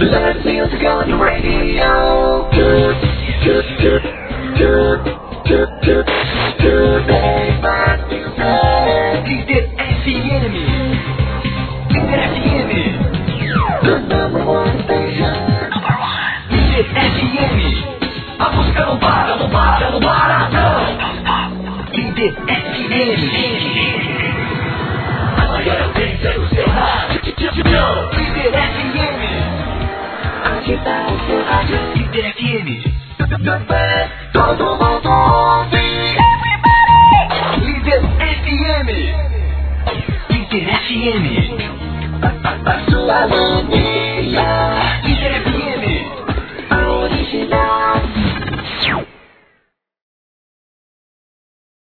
Let music on the radio. Líder FM. Líder FM. The number one station. Number one. Líder FM. A música não para, não para, não para, não. Líder FM. A maior audiência do seu rádio. Líder FM. Agita o seu rádio. Líder FM. Todo mundo ouve. Líder FM. Líder FM. A sua mania.